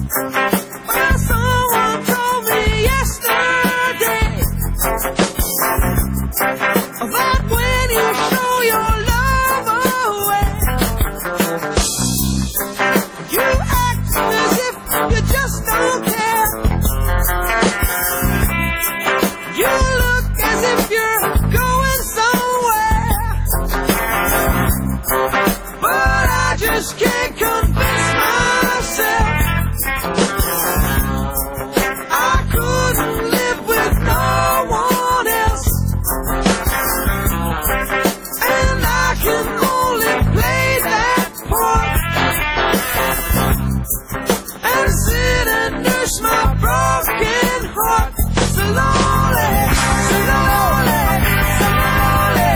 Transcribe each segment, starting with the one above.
Well, someone told me yesterday that when you show your love away, you act as if you just don't care. You look as if you're going somewhere, but I just can't convince myself I couldn't live with no one else, and I can only play that part and sit and nurse my broken heart slowly, slowly, slowly,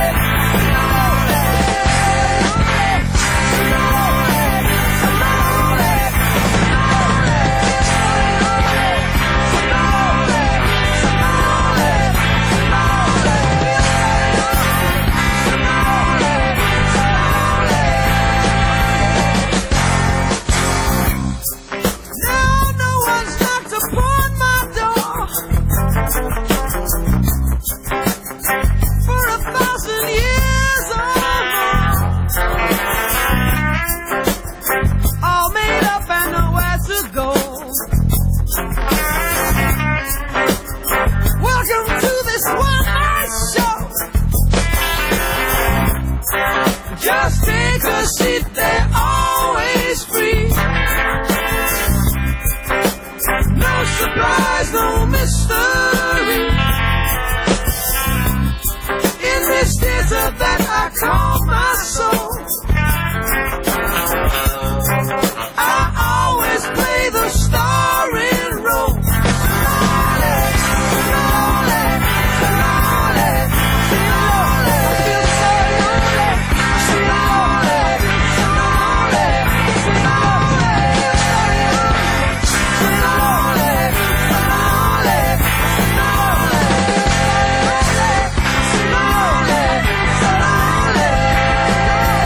now no one's knocked upon my door for 1,000 years or more. All made up and nowhere to go. Welcome to this one-night show. Just take a seat, they're always free. No surprise, no mystery. In this desert that I call my soul, I always play the starring role. Slowly, slowly, slowly, slowly. I feel so lonely. Slowly, slowly, slowly, slowly, slowly, slowly, slowly.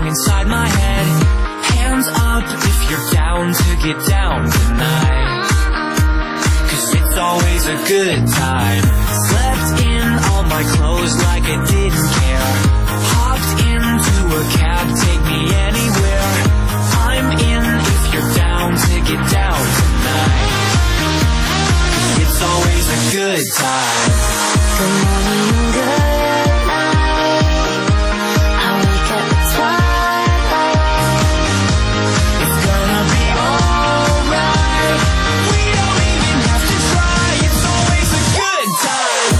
song inside my head. Hands up if you're down to get down tonight, 'cause it's always a good time. Slept in all my clothes like I didn't care. Hopped into a cab, take me anywhere. I'm in if you're down to get down tonight, 'cause it's always a good time. Good morning, good night. I wake up at twilight. It's gonna be alright. We don't even have to try. It's always a good time.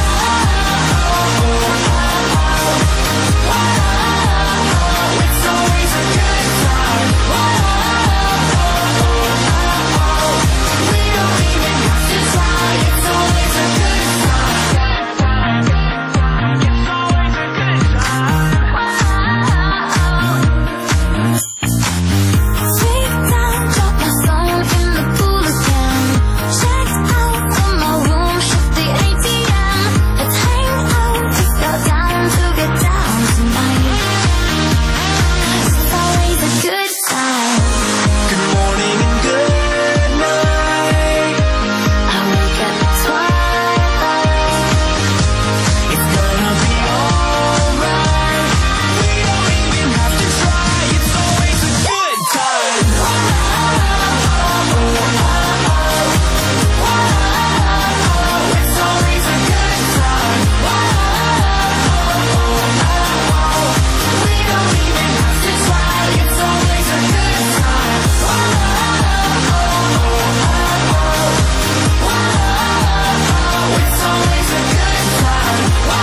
It's always a good time. We don't even have to try. It's always a good time. It's always a good time. Take time, drop my phone in the pool again. Checked out from my room, shift the ATM. Let's hang out if you're down to get down tonight. It's always a good time. Good morning and good night. I wake up at twilight. It's gonna be alright. We don't even have to try. It's always a good time. It's always a good time. We don't even have to try. It's always a good time. It's always a good time.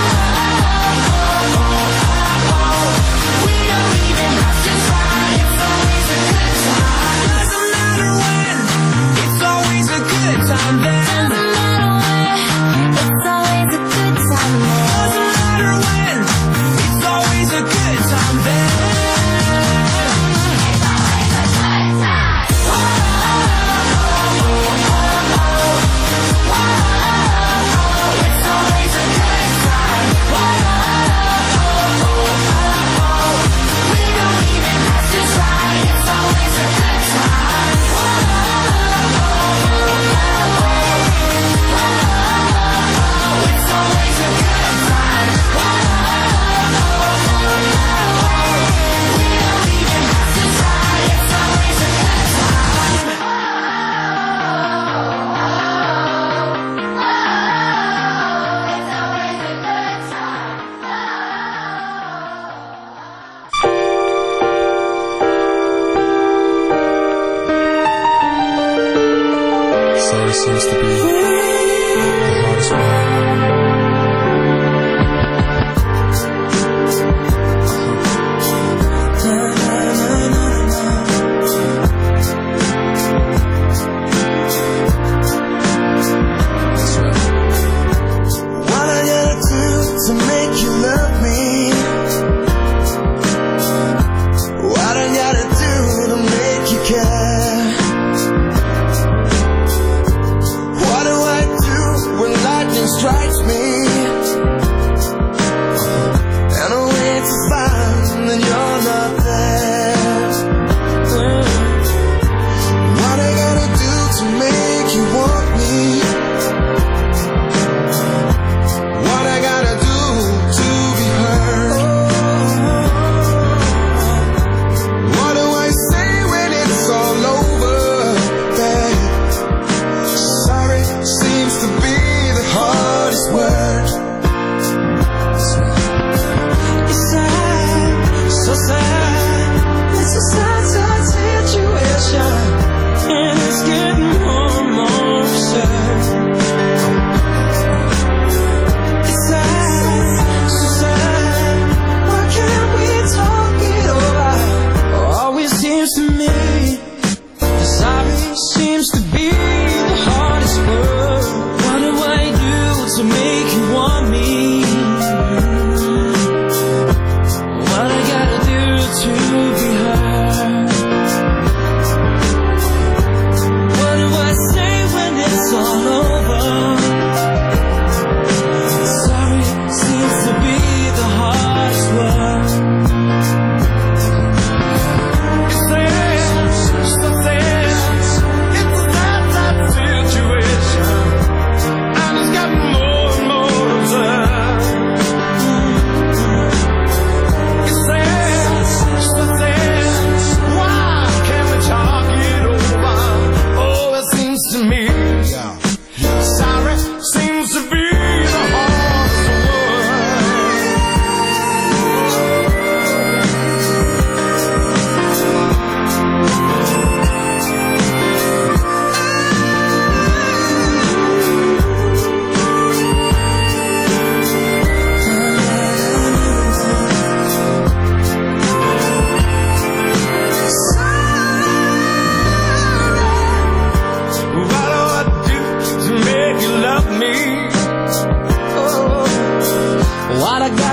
We don't even have to try. It's always a good time. Doesn't matter when. It's always a good time then. Doesn't matter where, it's always a good time there. Doesn't matter when. It's always a good time then. It's always a good time. We don't even have to try. It's always a good time. It's always a good time. We don't even have to try. It's always a good time. Sorry seems to be the hardest one. That's right. What I gotta do to make you love me? What I gotta do to make you care? What do I do when lightning strikes me? And I wait to find that you're not there. What I gotta do to make you want me? What I gotta do to be heard? What do I say when it's all over, babe? Sorry seems to be the hardest word. It's sad, so sad. It's a sad, sad situation, and it's getting more and more absurd. It's sad, so sad. Why can't we talk it over? Always seems to me the sorry seems to be the hardest word. What do I do to make you want me? What I gotta do to be heard? What do I say when it's all over? Sorry seems to be the hardest word.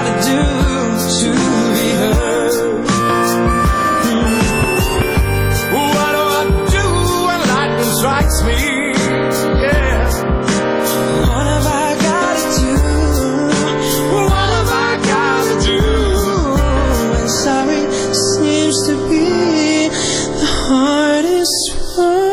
gotta do to be heard? What do I do when lightning strikes me? Yeah. What have I gotta do? What have I gotta do? And sorry seems to be the hardest one.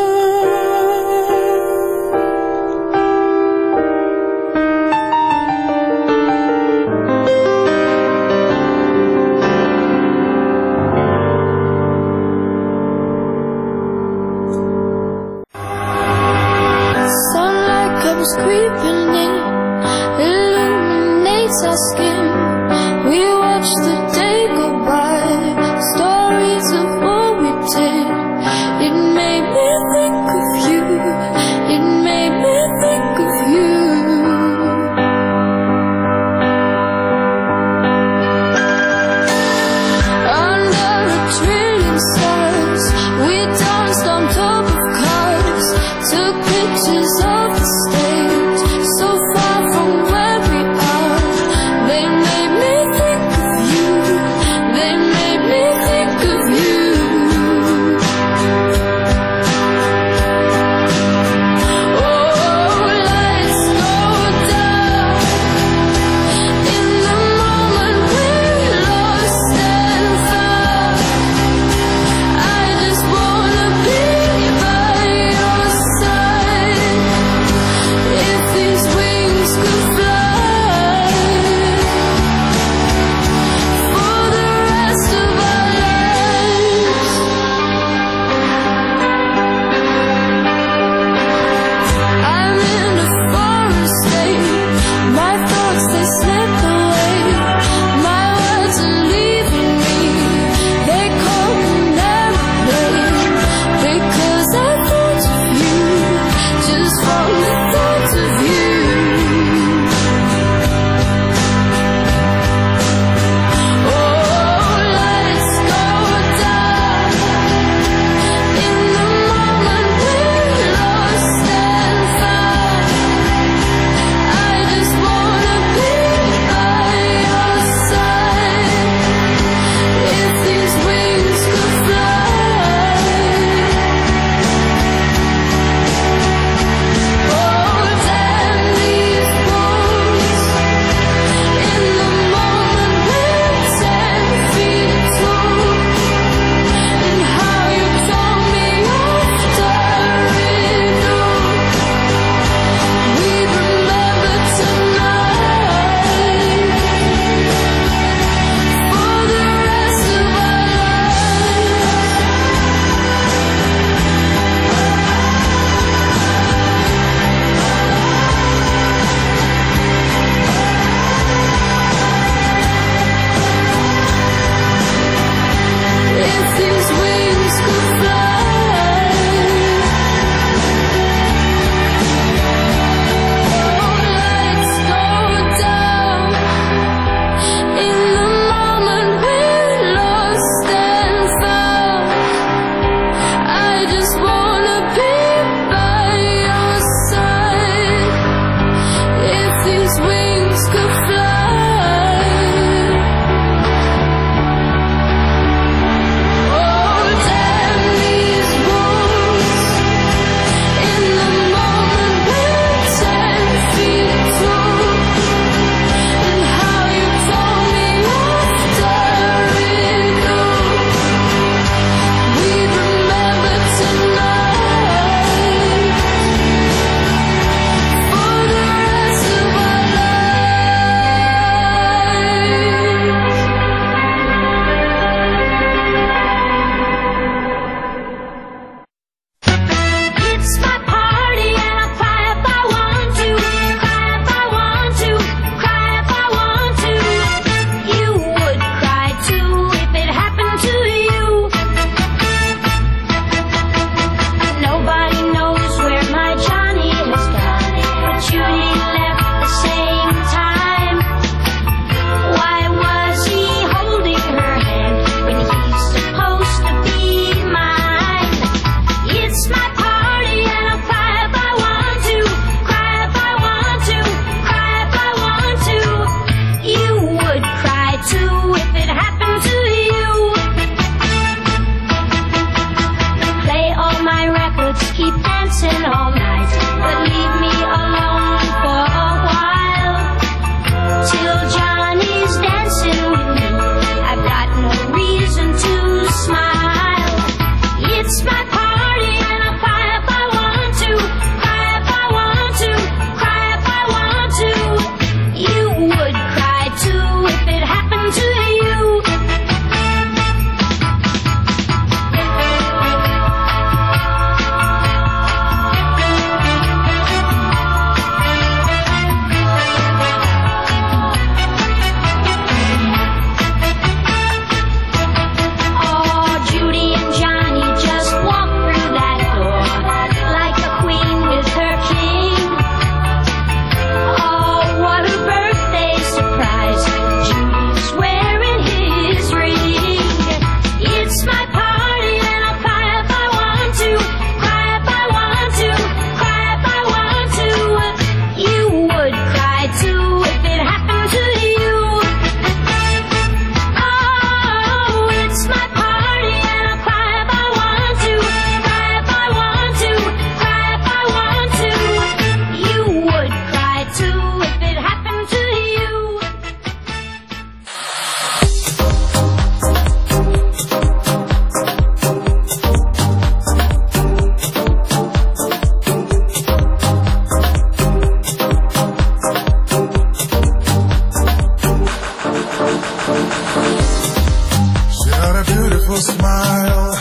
She had a beautiful smile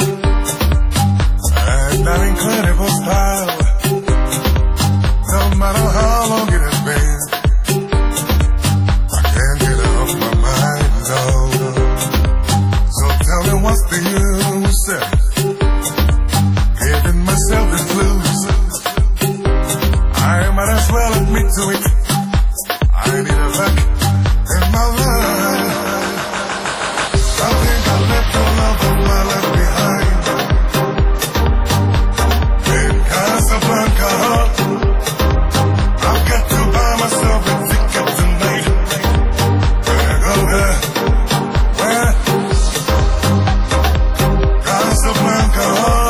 and that incredible style. No matter how long it has been, I can't get her off my mind, no. So tell me what's the use? Giving myself the clues. I might as well admit to it. I need a back in my life. I think I left the love of my life behind in Casablanca. I've got to buy myself a ticket tonight. Where go there? Where? Casablanca.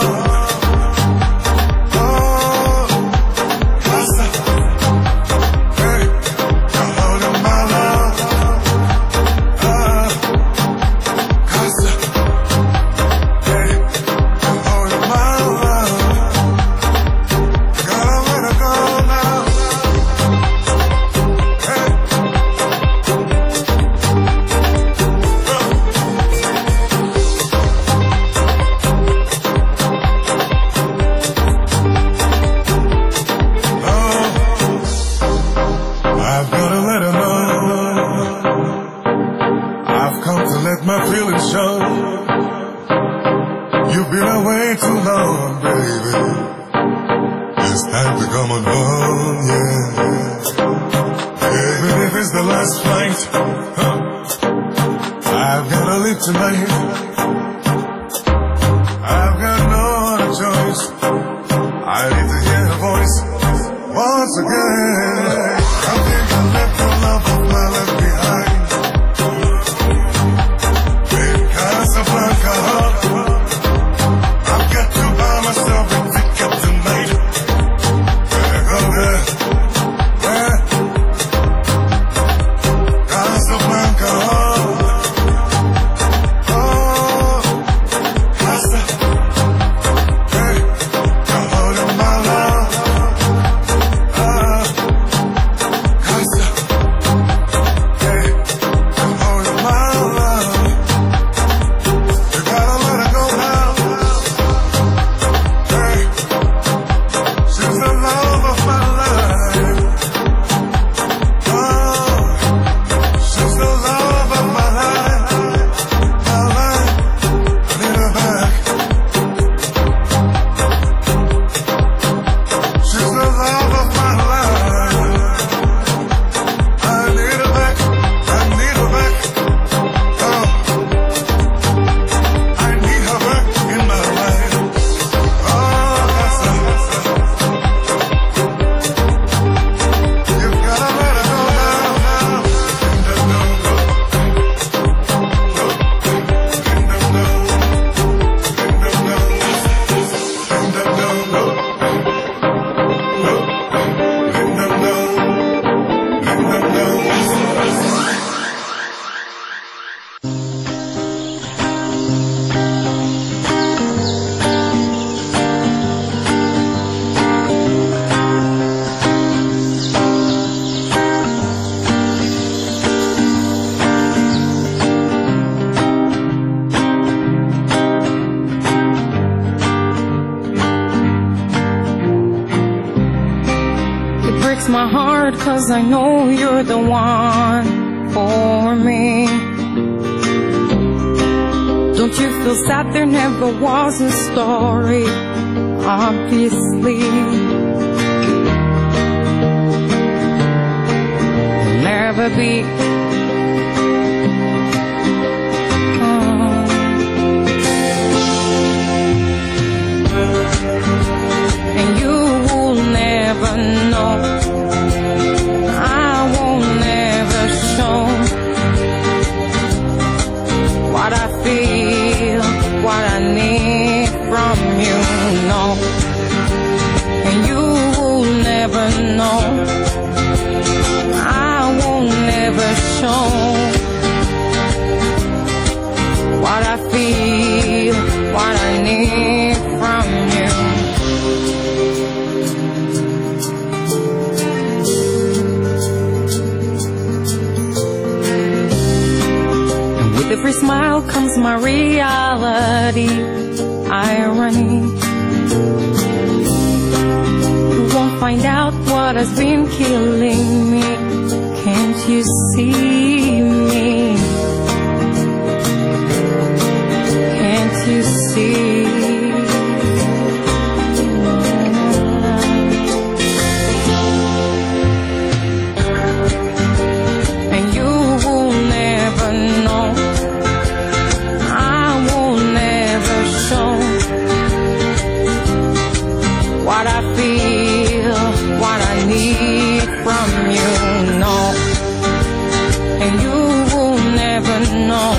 You've been away too long, baby. It's time to come on home, yeah. Even if it's the last flight, I've gotta leave tonight. I've got no other choice. I need to hear her voice once again. I think I left the love of my life behind in Casablanca. I've got to buy myself a ticket tonight. Where go there? Where? Casablanca. Oh, Casa. Hey, you're holding my love. Casa. Hey, you're holding my love. You gotta let her go now. Hey, she's the love of my life. Oh, she's the love of my life. My life, I need her back. She's the love of my life. I need her back. I need her back. Oh, I need her back in my life. Oh, you've gotta let her go now. It breaks my heart 'cause I know you're the one for me. Don't you feel sad there never was a story? Obviously there'll never be. And you will never know. I won't never show what I feel, what I need from you, no. And you will never know. I won't never show what I feel, what I need from you. With every smile comes my reality. Irony. You won't find out what has been killing me. Can't you see me? Can't you see? And you will never know. I will never show what I feel, what I need from you, no. And you will never know.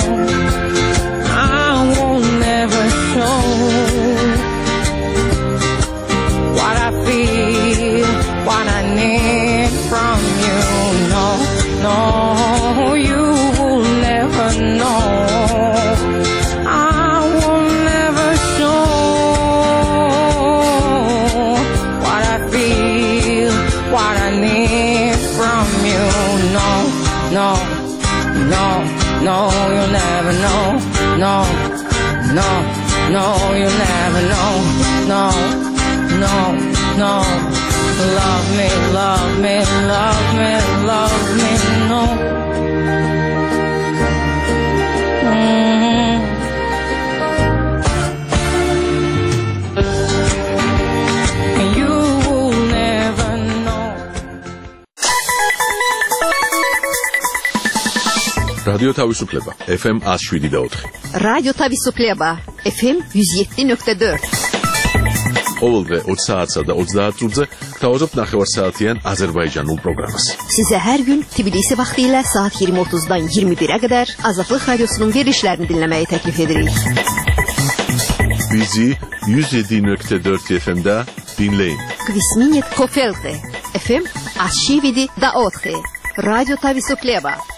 I will never show what I feel, what I need from you, no, no. You will never know. I will never show what I feel, what I need from you, no, no, no, no. You'll never know, no, no, no. You'll never know, no, no, no. Love me, love me, love me, love me, no. And you will never know. რადიო თავისუფლება FM 107.4. რადიო თავისუფლება FM 107.4. ყოველდღე 20 საათსა და 30 წუთზე გთავაზობთ ნახევარსაათიან აზერბაიჯანულ პროგრამას. Sizə hər gün Tbilisi vaxtı ilə saat 20:30-dan 21-ə qədər Azadlıq Radiosunun verilişlərini dinləməyi təklif edirik. Bizi 107.4 FM-də dinləyin. Kvisminit Kofelte FM 107.4. Radyo Tavisukhleba.